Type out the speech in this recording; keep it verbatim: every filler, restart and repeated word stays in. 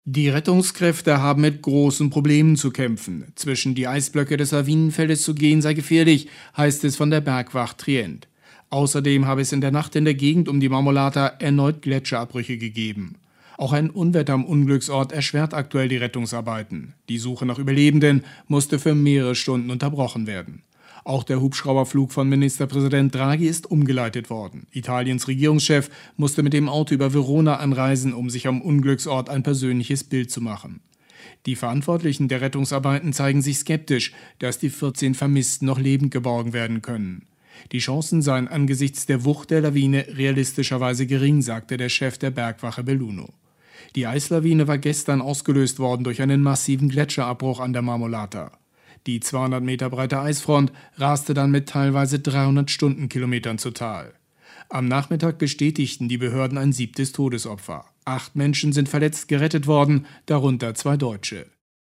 Die Rettungskräfte haben mit großen Problemen zu kämpfen. Zwischen die Eisblöcke des Lawinenfeldes zu gehen sei gefährlich, heißt es von der Bergwacht Trient. Außerdem habe es in der Nacht in der Gegend um die Marmolata erneut Gletscherabbrüche gegeben. Auch ein Unwetter am Unglücksort erschwert aktuell die Rettungsarbeiten. Die Suche nach Überlebenden musste für mehrere Stunden unterbrochen werden. Auch der Hubschrauberflug von Ministerpräsident Draghi ist umgeleitet worden. Italiens Regierungschef musste mit dem Auto über Verona anreisen, um sich am Unglücksort ein persönliches Bild zu machen. Die Verantwortlichen der Rettungsarbeiten zeigen sich skeptisch, dass die vierzehn Vermissten noch lebend geborgen werden können. Die Chancen seien angesichts der Wucht der Lawine realistischerweise gering, sagte der Chef der Bergwache Belluno. Die Eislawine war gestern ausgelöst worden durch einen massiven Gletscherabbruch an der Marmolata. Die zweihundert Meter breite Eisfront raste dann mit teilweise dreihundert Stundenkilometern zu Tal. Am Nachmittag bestätigten die Behörden ein siebtes Todesopfer. Acht Menschen sind verletzt gerettet worden, darunter zwei Deutsche.